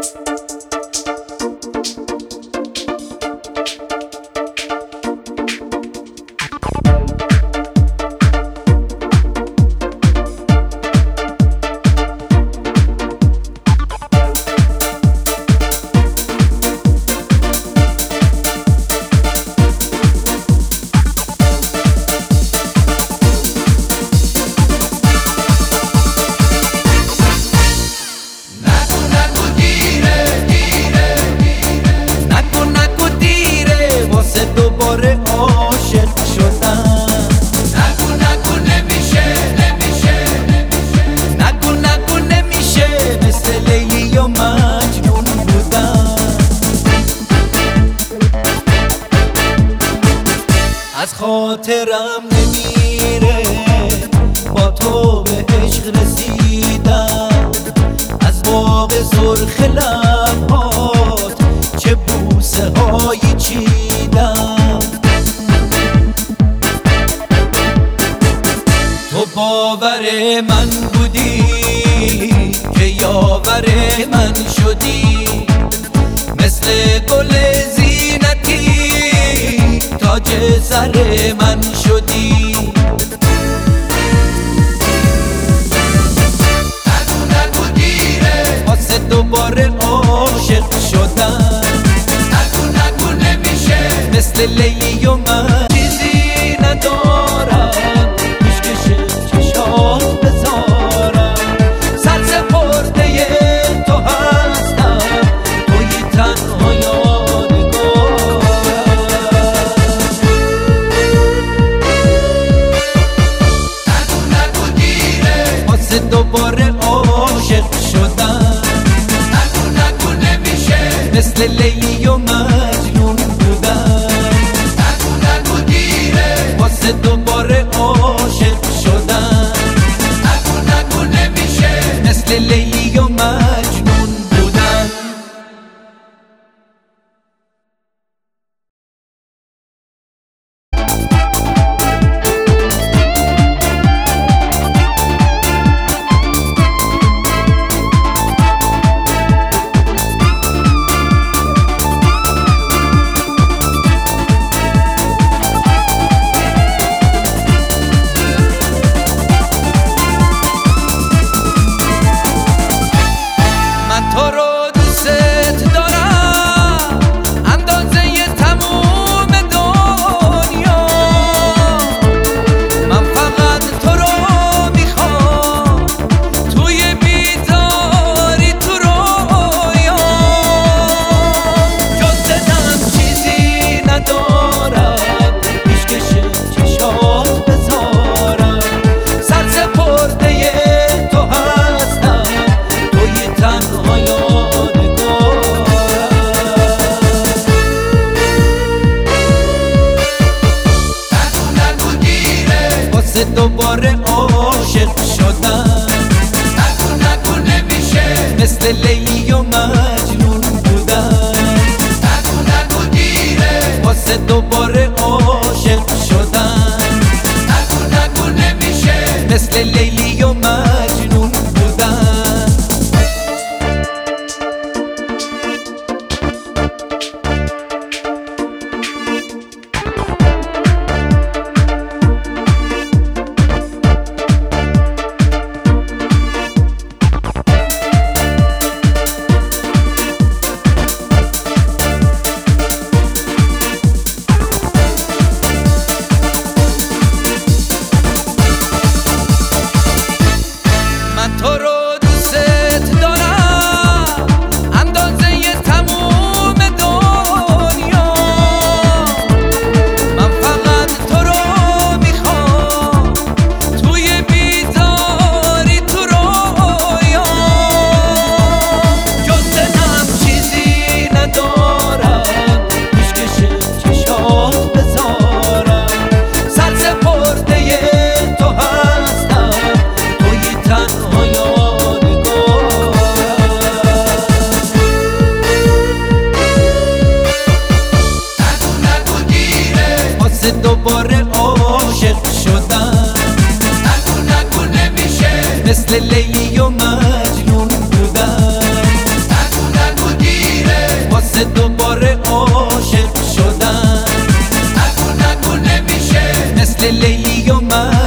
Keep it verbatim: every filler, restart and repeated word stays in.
از خاطرم نمیره با تو به عشق رسیدم، از باغ سرخ لبات چه بوسه هایی چیدم. تو باور من بودی که یاور من شدی، مثل گل زینتی تاج سر من شدی. نگو نگو دیره واسه دوباره عاشق شدن، نگو نگو نمیشه مثل لیلی و من. چیزی ندارم پیشکش چشات بذارم، سر سپرده تو هستم، توی تنها دوباره عاشق شدن، نگو نگو نمیشه مثل لیلی و مجنون بودن. نگو نگو دیره واسه دوباره عاشق شدن، نگو نگو نمیشه مثل لیلی و مجنون بودن. دوباره عاشق شدن، نگو نگو نمیشه مثل لیلی و مجنون بودن. نگو نگو دیره واسه دوباره عاشق شدن، نگو نگو نمیشه مثل لیلی و مجنون بودن. لیلی و مجنون